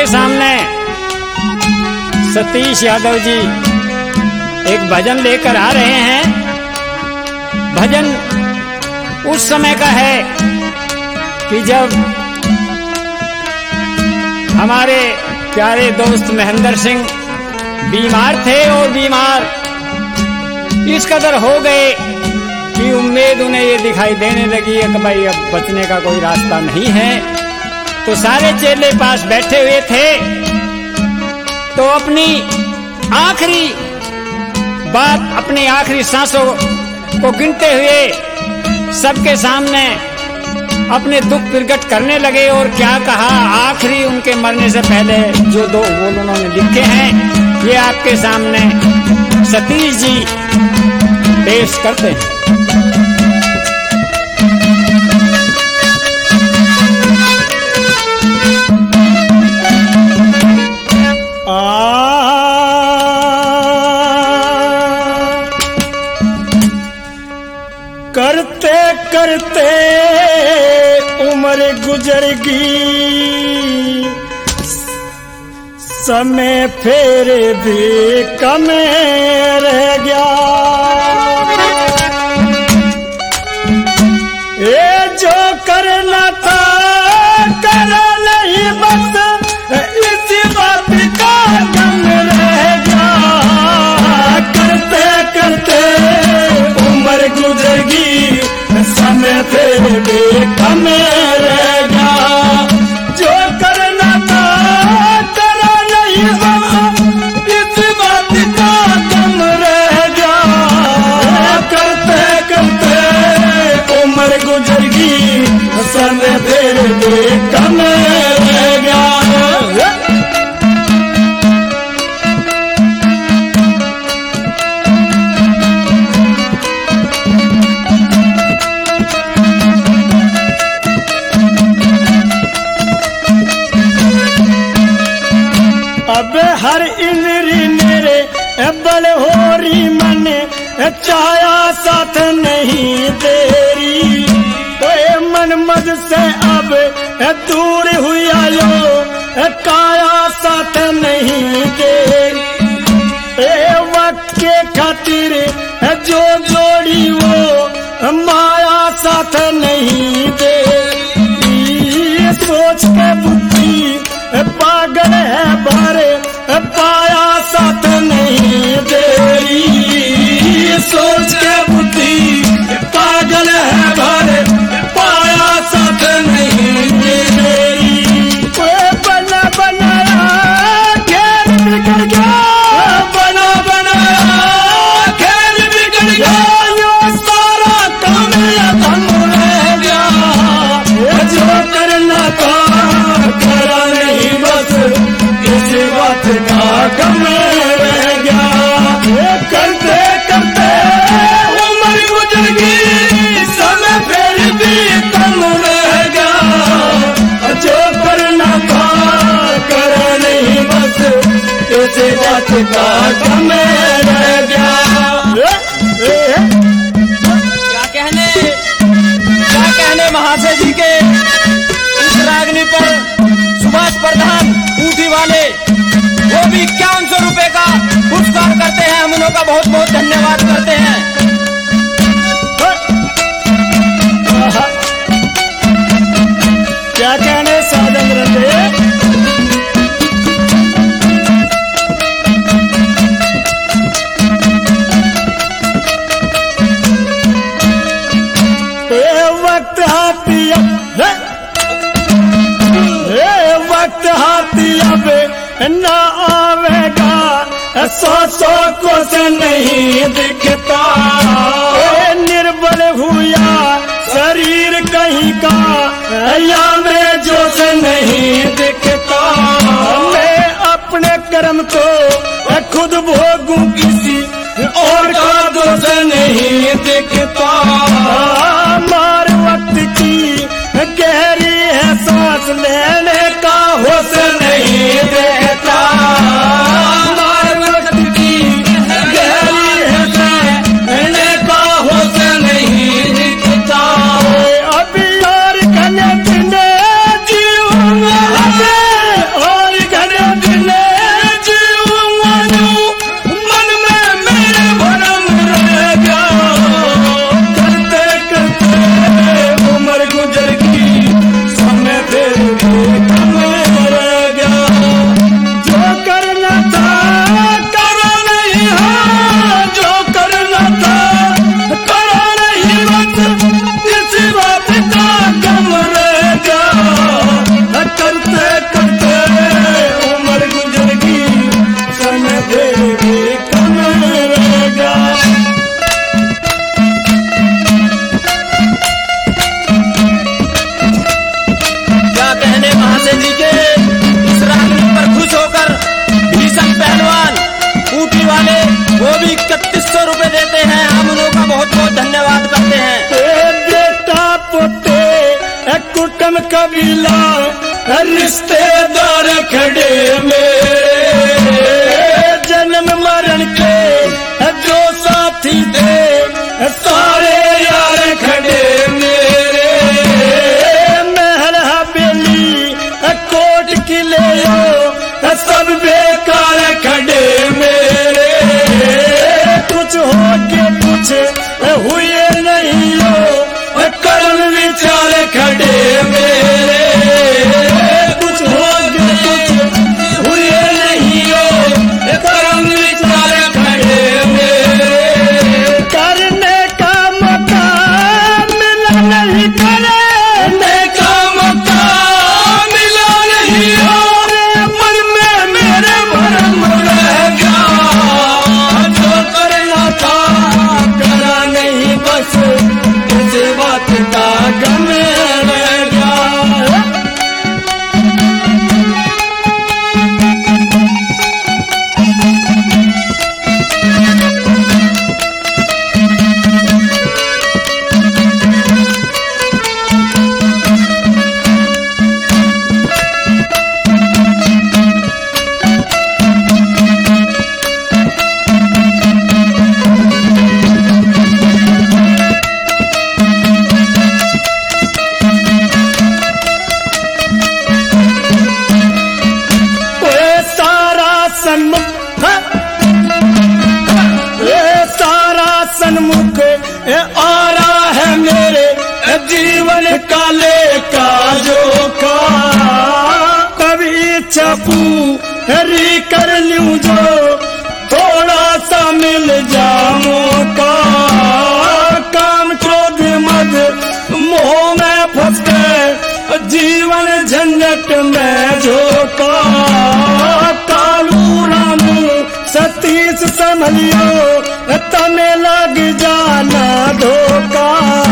आपके सामने सतीश यादव जी एक भजन लेकर आ रहे हैं। भजन उस समय का है कि जब हमारे प्यारे दोस्त महेंद्र सिंह बीमार थे और बीमार इस कदर हो गए कि उम्मीद उन्हें ये दिखाई देने लगी है कि भाई अब बचने का कोई रास्ता नहीं है। तो सारे चेले पास बैठे हुए थे, तो अपनी आखिरी बात, अपनी आखिरी सांसों को गिनते हुए सबके सामने अपने दुख प्रकट करने लगे। और क्या कहा आखिरी उनके मरने से पहले जो दो बोल उन्होंने लिखे हैं, ये आपके सामने सतीश जी पेश करते हैं। करते करते उम्र गुजर गई, समय फिर भी कम रह गया। ये जो करना था करा नहीं, बस इसी बात का गम रह गया। करते करते उम्र गुजर गई, समय फिर भी कम रह गया। जो करना था करा नहीं, बस इसी बात का गम रह गया। करते करते उम्र गुजर गई, समय फिर भी कम रह गया। अब हर इंद्री मेरे बल होरी मन, चाया साथ नहीं तेरी। ओए मन मद से अब दूर हुआ लो, काया साथ नहीं तेरी। वक्त के खातिर जो जोड़ी वो माया साथ नहीं तेरी। सोच के बुद्धि पागल है भरे, पाया साथ नहीं तेरी। सोच के बुद्धि पागल है भरे, पाया साथ नहीं तेरी। बना बनाया खेल बिगड़ गया, बना बनाया खेल बिगड़ गया। यो सारा काम अधम रह गया। जो करना था करा नहीं, बस इसी बात का गम रह गया। करते करते उम्र गुजर गई, समय फिर भी कम रह गया। जो करना था करा नहीं, बस इसी बात का गम रह गया। क्या कहने महाशय जी के इस रागनी पर सुभाष प्रधान ऊटी वाले वो भी 5100 रुपए का पुरस्कार करते हैं। हम उनका बहुत बहुत धन्यवाद करते हैं। क्या कहने साजन रंगे। वक्त हाथी वक्त हाथी अब न आवेगा, सौ को से नहीं दिखता। निर्बल हुआ शरीर कहीं का, या में जोश नहीं दिखता। मैं अपने कर्म को खुद भोगूं, किसी और का दोष नहीं दिखता। मार वक्त की गहरी है, सांस लेने का होश नहीं दिखता। मार वक्त की गहरी है, सांस लेने का होश नहीं दिखता। अभी और घने दिन जीऊंगा, और कबीला रिश्तेदार खड़े मेरे, जन्म मरण के जो साथी थे सारे यार खड़े मेरे, महल हवेली कोट किले सब बेकार खड़े मेरे, कुछ हो के कुछ हुए नहीं हो कर्म विचार खड़े मेरे, कुछ हो के कुछ हुए नहीं हो कर्म विचार खड़े मेरे, करने का मौका मिला नहीं, करने का मौका मिला नहीं हो मन में मेरे भरम रह गया, जो करना था करा नहीं बस इस बात का गम रह गया। सन्मुख आ रहा है मेरे जीवन काले काजों का, कभी इच्छा पूरी कर लूं जो थोड़ा सा मिल जाऊं का, काम क्रोध मद मोह में फंस के जीवन झंझट में झोंका, कालू रामू सतीश संभलियो तमें लग जाना धोखा।